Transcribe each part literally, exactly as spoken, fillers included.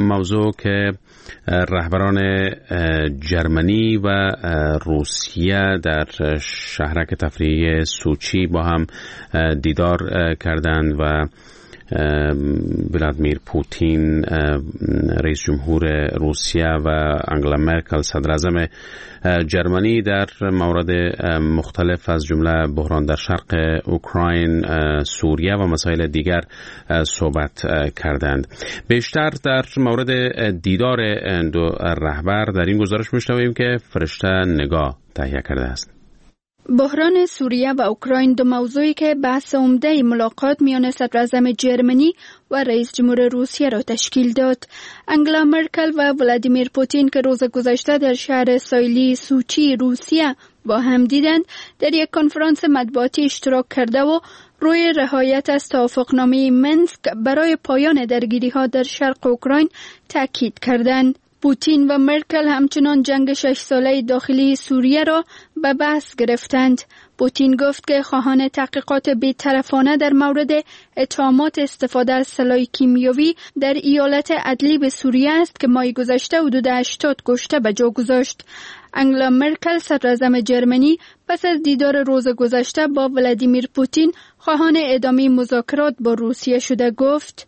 موضوع که رهبران جرمنی و روسیه در شهرک تفریحی سوچی با هم دیدار کردند و ولادیمیر پوتین رئیس جمهور روسیه و آنگلا مرکل صدر اعظم جرمنی در مورد مختلف از جمله بحران در شرق اوکراین، سوریه و مسائل دیگر صحبت کردند. بیشتر در مورد دیدار دو رهبر در این گزارش میشنویم که فرشته نگاه تهیه کرده است. بحران سوریه و اوکراین دو موضوعی که بحث عمده ملاقات میان صدر اعظم جرمنی و رئیس جمهور روسیه را تشکیل داد. آنگلا مرکل و ولادیمیر پوتین که روز گذشته در شهر ساحلی سوچی روسیه با هم دیدند، در یک کنفرانس مطبوعاتی اشتراک کرده و روی رعایت از توافقنامه منسک برای پایان درگیری‌ها در شرق اوکراین تاکید کردند. پوتین و مرکل همچنان جنگ شش ساله داخلی سوریه را به بحث گرفتند. پوتین گفت که خواهان تحقیقات بی‌طرفانه در مورد اتهامات استفاده از سلاح کیمیایی در ایالت ادلیب سوریه است که ماه گذشته حدود هشتاد کشته به جا گذاشت. آنگلا مرکل صدر اعظم جرمنی پس از دیدار روز گذشته با ولادیمیر پوتین خواهان ادامه مذاکرات با روسیه شده گفت: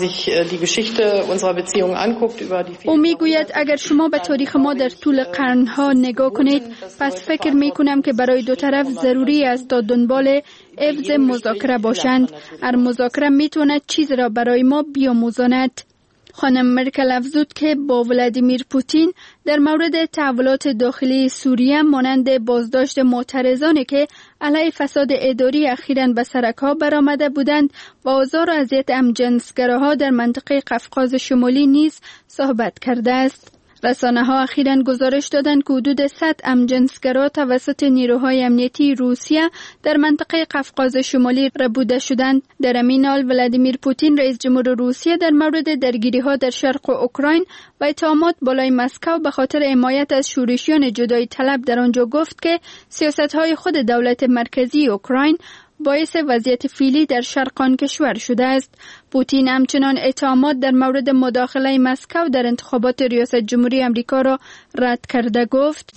او میگوید اگر شما به تاریخ ما در طول قرنها نگاه کنید، پس فکر میکنم که برای دو طرف ضروری است تا دنبال عوض مذاکره باشند. هر مذاکره میتواند چیز را برای ما بیاموزاند. خانم مرکل افزود که با ولادیمیر پوتین در مورد تحولات داخلی سوریه مانند بازداشت معترضانی که علیه فساد اداری اخیراً به سرک‌ها برآمده بودند و آزار و اذیت همجنسگراها در منطقه قفقاز شمالی نیز صحبت کرده است. رسانه‌ها اخیراً گزارش دادند که حدود صد همجنسگرا توسط نیروهای امنیتی روسیه در منطقه قفقاز شمالی ربوده شدند. در همین حال ولادیمیر پوتین رئیس جمهور روسیه در مورد درگیری‌ها در شرق اوکراین و اتهامات بالای مسکو به خاطر حمایت از شورشیان جدایی طلب در آنجا گفت که سیاست‌های خود دولت مرکزی اوکراین باعث وضعیت فعلی در شرق آن کشور شده است. پوتین همچنان اتهامات در مورد مداخله مسکو در انتخابات ریاست جمهوری آمریکا را رد کرده گفت: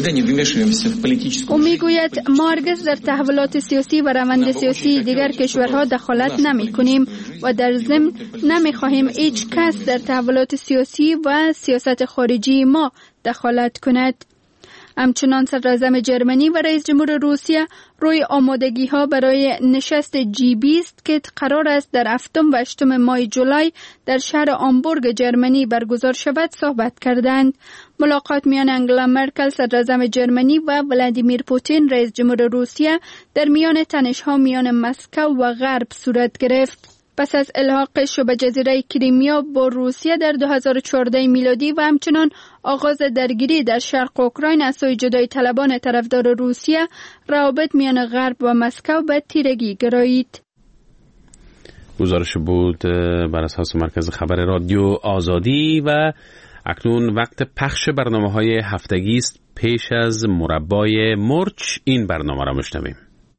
او میگوید ما هرگز در تحولات سیاسی و روند سیاسی دیگر کشورها دخالت نمی کنیم و در ضمن نمی خواهیم هیچ کس در تحولات سیاسی و سیاست خارجی ما دخالت کند. همچنان صدر اعظم جرمنی و رئیس جمهور روسیه روی آمادگی ها برای نشست جی بیست که قرار است در هفتم و هشتم ماه جولای در شهر آمبورگ جرمنی برگزار شود صحبت کردند. ملاقات میان آنگلا مرکل صدر اعظم جرمنی و ولادیمیر پوتین رئیس جمهور روسیه در میان تنش‌ها میان مسکو و غرب صورت گرفت. پس از الحاقش به جزیره کریمیا با روسیه در دو هزار و چهارده میلادی و همچنان آغاز درگیری در شرق اوکراین از سوی جدایی طلبان طرفدار روسیه، روابط میان غرب و مسکو به تیرگی گرایید. گزارش بود بر اساس مرکز خبر رادیو آزادی و اکنون وقت پخش برنامه‌های هفتگی است. پیش از مربای مرچ این برنامه را میشنویم.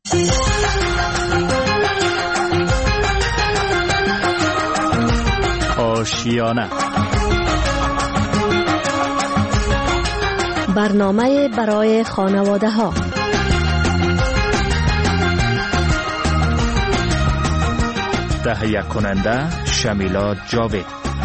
آشیانه، برنامه برای خانواده ها. تهیه کننده شمیلا جاوید.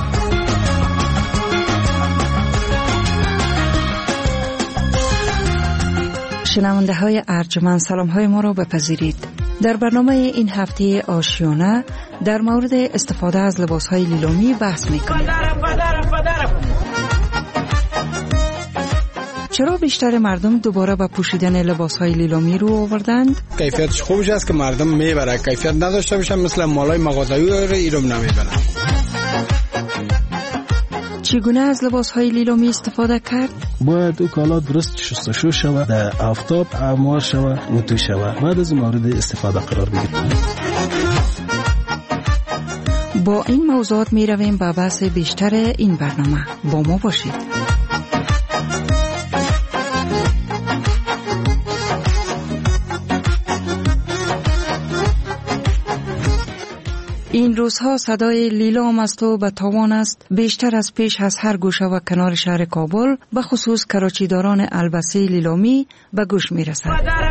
شنونده های ارجمند، سلام های ما را بپذیرید. در برنامه این هفته آشیانه در مورد استفاده از لباس های لیلومی بحث میکنیم. چرا بیشتر مردم دوباره به پوشیدن لباس های لیلومی رو آوردند؟ کیفیتش خوبش است که مردم میبره، کیفیت نداشته باشن مثل مالای مغازه‌ای ایرم نمیبرن. چگونه از لباس های لیلومی استفاده کرد؟ باید او کالا درست شستشو شود، در آفتاب اعمار شود، نتو شود، بعد از مورد استفاده قرار بگیرد. با این موضوعات می رویم به بحث بیشتر این برنامه. با ما باشید. این روزها صدای لیلام است و به تاوان است بیشتر از پیش از هر گوشه و کنار شهر کابل به خصوص کراچیداران البسه لیلامی به گوش می رسد.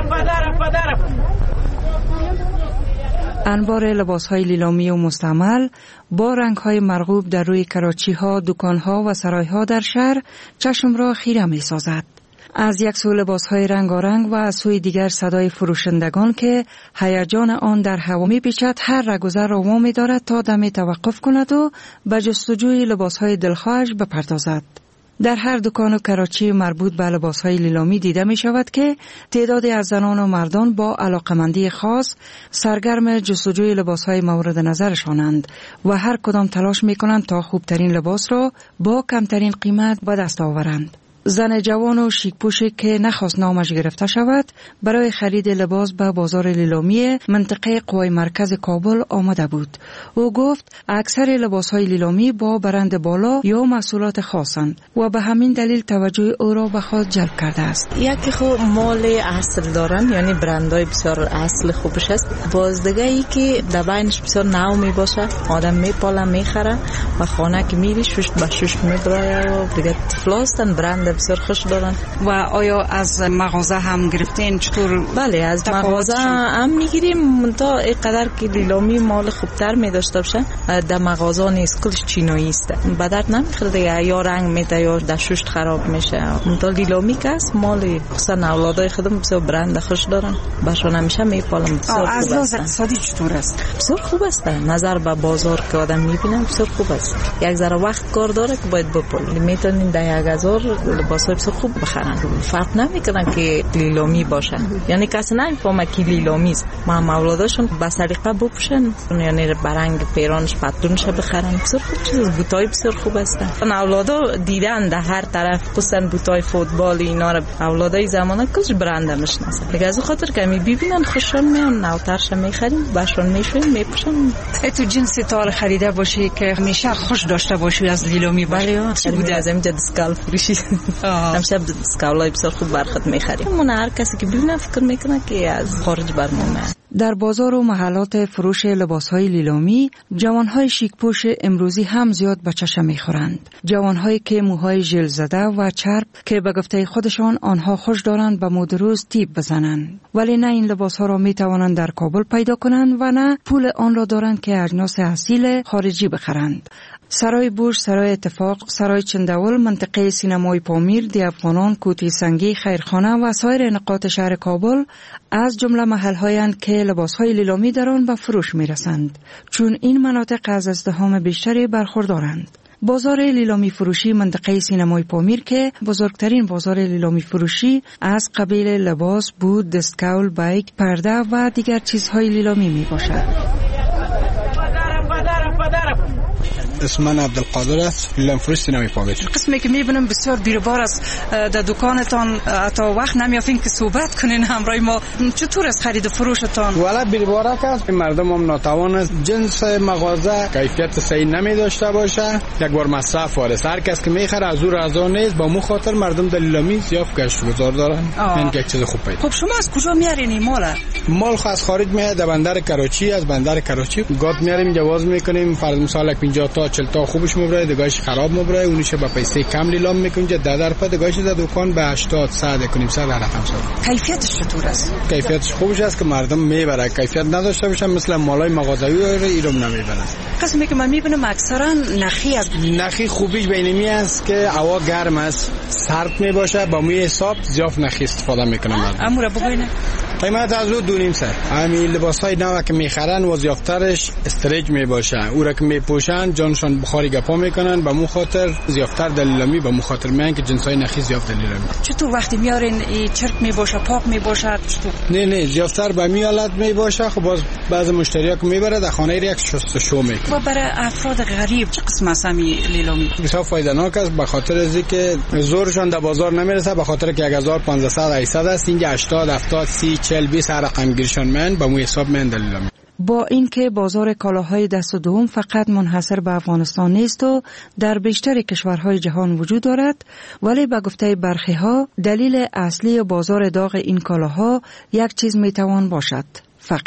انبار لباس‌های لیلامی و مستعمل با رنگ‌های مرغوب در روی کراچی‌ها، دکان‌ها و سرای‌ها در شهر چشم را خیره می‌سازد. از یک سو لباس‌های رنگارنگ و از سوی دیگر صدای فروشندگان که هیجان آن در هوا می‌پیچد هر رهگذر را وامی دارد تا دمی توقف کند و به جستجوی لباس‌های دلخواهش بپردازد. در هر دکان و کراچی مربوط به لباس‌های لیلامی دیده می شود که تعدادی از زنان و مردان با علاقمندی خاص سرگرم جستجوی لباس‌های مورد نظرشانند و هر کدام تلاش می کنند تا خوبترین لباس را با کمترین قیمت به دست آورند. زن جوان و شیک‌پوشی که نخواست نامش گرفته شود برای خرید لباس به بازار لیلامی منطقه قوای مرکز کابل آمده بود. او گفت اکثر لباس‌های لیلامی با برند بالا یا محصولات خاصند و به همین دلیل توجه او را به خود جلب کرده است. یکی خو مال اصل دارن، یعنی برندهای بسیار اصل خوبش است. بازدگی که در بینش بسیار نو می باشه، آدم میپاله میخره و خانه که میری شش به شش میبره و دیگه فلاستن برند بسیار خوش دارن. و آیا از مغازه هم گرفتین؟ چطور؟ بله از مغازه هم میگیریم، منتها اینقدر که لیلامی مال خوبتر میداشته باشه در مغازه نیست، کلش چینایی است، به درد نمیخوره دیگه، یا رنگ میده یا در شوشت خراب میشه. منتها لیلامی که است مال خصوصا اولادای خودم بسیار برند خوش دارن، باشون همیشه میپالم. بسیار از لحاظ اقتصادی چطور است؟ بسیار خوب است، نظر به بازار که آدم میبینه بسیار خوب است. یک ذره وقت کار داره که باید بپول، میتونین در یک هزار لباس بسیار خوب بخرن، فرق نمیکنن که لیلامی باشه، یعنی کسی نمیفهمه که لیلامی است. ما اولاداشون با سلیقه بپوشن، یعنی برنگ پیرانش پتلونش بخرن، بسیار خوب چیز. بوتای بسیار خوب هستن، اولادا دیدن در هر طرف، خصوصا بوتای فوتبال اینا رو اولادای زمانه کلش برند میشناسن دیگه، از خاطر که می ببینن خوششون میان، نوترش میخریم باشون میشویم میپوشن. تو جنسی تار خریده باشی که همیشه خوش داشته باشی از لیلامی باشه؟ چی بوده؟ از اینجا دسکال فروشی همیشه دسکالای بسیار خوب برخط میخریم. من هر کسی که ببینه فکر میکنه که از خارج برمونه. در بازار و محلات فروش لباس‌های لیلامی جوان‌های شیک‌پوش امروزی هم زیاد به چشم می‌خورند. جوان‌هایی که موهای ژل زده و چرب که به گفته خودشان آنها خوش دارند به مد روز تیپ بزنند، ولی نه این لباس‌ها را می‌توانند در کابل پیدا کنند و نه پول آن را دارند که اجناس اصیل خارجی بخرند. سرای بوش، سرای اتفاق، سرای چندول، منطقه سینمای پامیر، دی افغانان، کوتی سنگی، خیرخانه و سایر نقاط شهر کابل از جمله محل‌هایند که لباس‌های لیلامی در آن به فروش می‌رسند، چون این مناطق از ازدحام بیشتری برخوردارند. بازار لیلامی فروشی منطقه سینمای پامیر که بزرگترین بازار لیلامی فروشی از قبیل لباس، بود، دستکول، بایک، پرده و دیگر چیزهای لیلامی میباشد. اسم من عبدالقادر است، لیلام فروش سینمای پامیر. قسمی که میبینم بسیار دیربار است در دکانتان، تا وقت نمیافین که صحبت کنین همراه ما. چطور است خرید و فروشتان؟ والا بیربارک است، مردم هم ناتوان است، جنس مغازه کیفیت صحیح نمی داشته باشه، یک بار مصرف وارد، هر کس که میخره از او رضا نیست، با مو خاطر مردم در لیلامی زیاد گشتگذار دارن. این یک چیز خوب پیدا. خب شما از کجا میارین این مال؟ مال خو از خارج میاد، در بندر کراچی، از بندر کراچی گات میاریم، جواز میکنیم، فرض مثال پنجاه تا چهل تا خوبش میبره، دگاهش خراب میبره، اونیش با پیسه کم لیلام میکنه، در در پا دگاهش در دکان به هشتاد صد کنیم صد رقم صد. کیفیتش چطور است؟ کیفیتش خوبش است که مردم میبره، کیفیت نداشته باشه مثل مالای مغازه‌ای رو ایرم نمیبره. قسمی که من میبینم اکثرا نخی است. نخی خوبیش بینمی است که هوا گرم است، سرد میباشه، با موی حساب زیاف نخی استفاده میکنه مردم. امور بگوین قیمت از او دو نیم سر. همین لباسای نو که میخرن وظیفترش استریج میباشه، او را که میپوشن جانشان بخاری گپا میکنن، به مو خاطر زیافتر دلیلامی، به مو خاطر میان که جنسای نخی زیاف دلیلامی. چطور وقتی میارین این چرک میباشه، پاک میباشه؟ چطور؟ نه نه زیافتر به می حالت میباشه. خب باز بعض مشتری‌ها که میبره در خانه یک شستشو میکنه. و برای افراد غریب چه قسم است همین لیلامی؟ بسیار فایده‌ناک است، به خاطر از اینکه زورشان در بازار نمیرسه، به خاطر که هزار و پانصد هشتصد است، اینجا هشتاد هفتاد سی چهل بیست رقم گیرشان من به مو حساب من دلیلامی. با اینکه بازار کالاهای دست دوم فقط منحصر به افغانستان نیست و در بیشتر کشورهای جهان وجود دارد، ولی به گفته برخی ها دلیل اصلی بازار داغ این کالاها یک چیز میتوان باشد: فقر.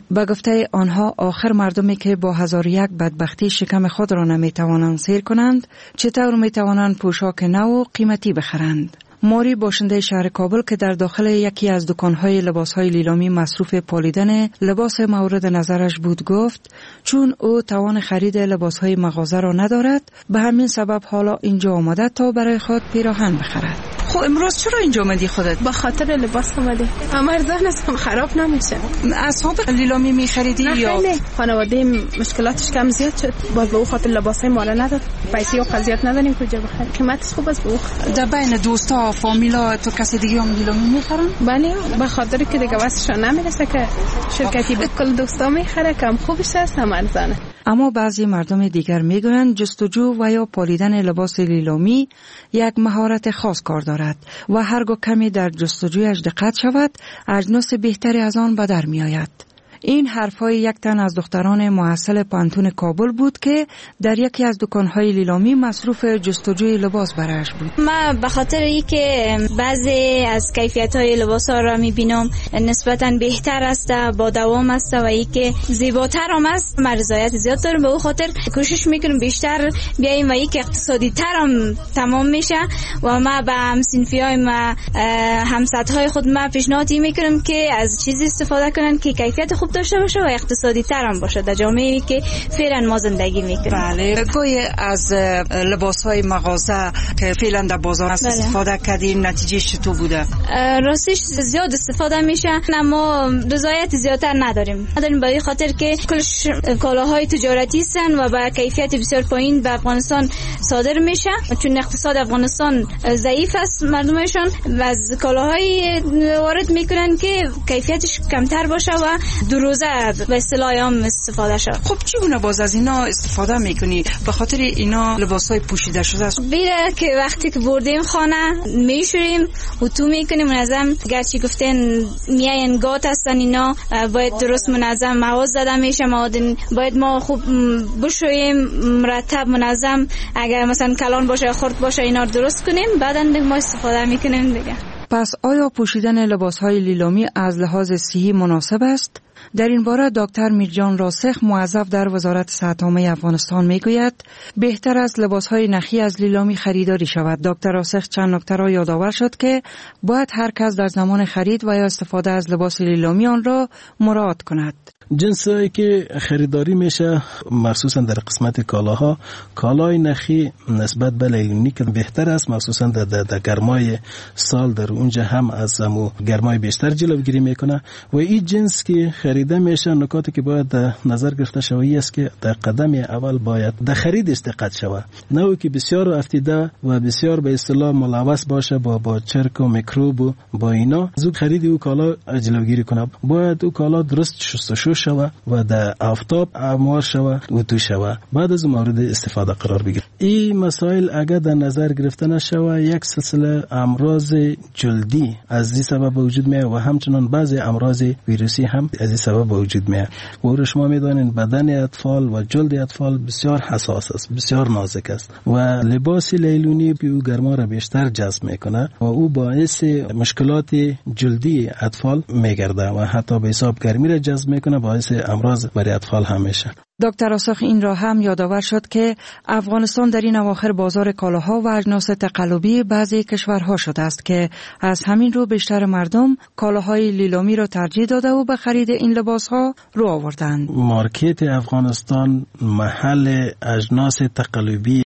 به گفته آنها آخر مردمی که با هزار یک بدبختی شکم خود را نمیتوانند سیر کنند چطور میتوانند پوشاک نو و قیمتی بخرند؟ ماری باشنده شهر کابل که در داخل یکی از دکانهای لباسهای لیلامی مصروف پالیدن لباس مورد نظرش بود گفت چون او توان خرید لباسهای مغازه را ندارد به همین سبب حالا اینجا آمده تا برای خود پیراهن بخرد. خب امروز چرا اینجا آمدی خودت؟ با خاطر لباس آمده. ارزان است، خراب نمیشه. اسباب لیلامی میخریدی یا نه؟ خانواده مشکلاتش کم زیاد شد. باز به او خاطر لباسای مالا نداد. پیسه و قضیت نداریم کجا بخریم. قیمتش خوب است به او. در بین دوستا فامیلا تو کسی دیگه هم لیلامی میخرن؟ بله، به خاطر که دیگه واسشون نمیرسه که شرکتی به کل دوستا میخره، کم خوبش است، هم ارزانه. اما بعضی مردم دیگر میگویند جستجو و یا پالیدن لباس لیلامی یک مهارت خاص کار دارد و هرگاه کمی در جستجویش دقت شود اجناس بهتری از آن به در می آید. این حرفهای یک تن از دختران محصل پانتون کابل بود که در یکی از دکانهای لیلامی مصروف جستجوی لباس برایش بود. ما به خاطر اینکه بعضی از کیفیت‌های لباس‌ها را می‌بینم نسبتاً بهتر است، با دوام است و اینکه زیباتر هم است، ما رضایت زیاد دارم. به اون خاطر کوشش می‌کنم بیشتر بیایم و اینکه اقتصادی‌تر هم تمام میشه و ما به هم‌صنفی‌های ما همسطح‌های خود ما پیشنهاد می‌کنم که از چیزی استفاده کنن که کیفیت خوب داشته باشه و اقتصادی تر هم باشه در جامعه‌ای که فعلا ما زندگی میکنیم. بله، گوی از لباس‌های مغازه که فعلا در بازار است بله. استفاده کردیم، نتیجه چطور بوده؟ راستش زیاد استفاده میشه اما رضایت زیادتر نداریم. نداریم برای خاطر که کلش کالاهای تجارتی هستن و با کیفیت بسیار پایین به افغانستان صادر میشه چون اقتصاد افغانستان ضعیف است. مردمشون از کالاهای وارد میکنن که کیفیتش کمتر باشه و روزه به اصطلاح هم استفاده شد. خب چگونه باز از اینا استفاده میکنی؟ به خاطر اینا لباسای پوشیده شده است. بیره که وقتی که بردیم خانه میشوریم و تو میکنیم منظم، گرچه گفتن میاین گات هستن اینا باید درست منظم مواد زده میشه، مواد باید ما خوب بشوییم مرتب منظم، اگر مثلا کلان باشه خرد باشه اینا درست کنیم بعداً ما استفاده میکنیم دیگه. پس آیا پوشیدن لباسهای لیلامی از لحاظ صحی مناسب است؟ در این باره دکتر میرجان راسخ موظف در وزارت صحت عامه افغانستان میگوید بهتر است لباسهای نخی از لیلامی خریداری شود. دکتر راسخ چند نکته را یادآور شد که باید هر کس در زمان خرید و یا استفاده از لباس لیلامی آن را مراعات کند. جنسایی که خریداری میشه مخصوصا در قسمت کالاها، کالای نخی نسبت به لیلامی که بهتر است، مخصوصا در, در, در گرمای سال در اونجا هم از همو گرمای بیشتر جلوگیری میکنه و این جنس که خریده میشه نکاتی که باید در نظر گرفته شوی است که در قدم اول باید در خریدش دقت شود، نه که بسیار افتیده و بسیار به اصطلاح ملوث باشه با با چرک و میکروب و با اینا، زود خرید او کالا جلوگیری کنه. باید او کالا درست شستشو شود و در آفتاب اموار شود و تو شود بعد از مورد استفاده قرار بگیرد. این مسائل اگر در نظر گرفته نشود یک سلسله امراض جلدی از این سبب وجود میاد و همچنان بعضی امراض ویروسی هم از این سبب وجود میاد. و شما میدونید بدن اطفال و جلد اطفال بسیار حساس است، بسیار نازک است و لباس لیلونی به او گرما را بیشتر جذب میکنه و او باعث مشکلات جلدی اطفال میگرده و حتی به حساب گرمی را جذب میکنه، باعث امراض برای اطفال هم میشه. دکتر راسخ این را هم یادآور شد که افغانستان در این اواخر بازار کالاها و اجناس تقلبی بعضی کشورها شده است که از همین رو بیشتر مردم کالاهای لیلامی را ترجیح داده و به خرید این لباسها رو آوردند. مارکت افغانستان محل اجناس تقلبی